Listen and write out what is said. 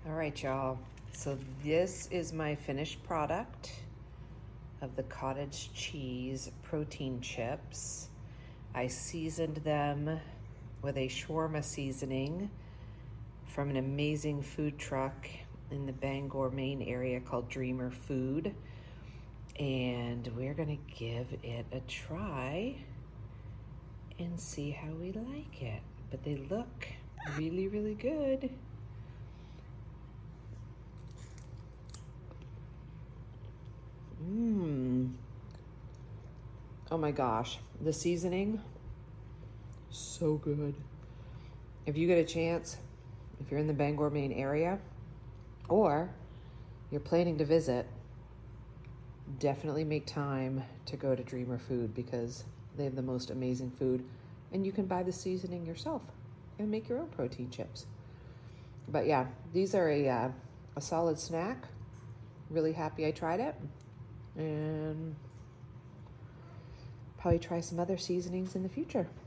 All right, y'all. So this is my finished product of the cottage cheese protein chips. I seasoned them with a shawarma seasoning from an amazing food truck in the Bangor, Maine area called Dreamer Food. And we're gonna give it a try and see how we like it. But they look really, really good. Oh my gosh, the seasoning, so good. If you get a chance, if you're in the Bangor, Maine area, or you're planning to visit, definitely make time to go to Dreamer Food because they have the most amazing food, and you can buy the seasoning yourself and make your own protein chips. But yeah, these are a solid snack. Really happy I tried it, and probably try some other seasonings in the future.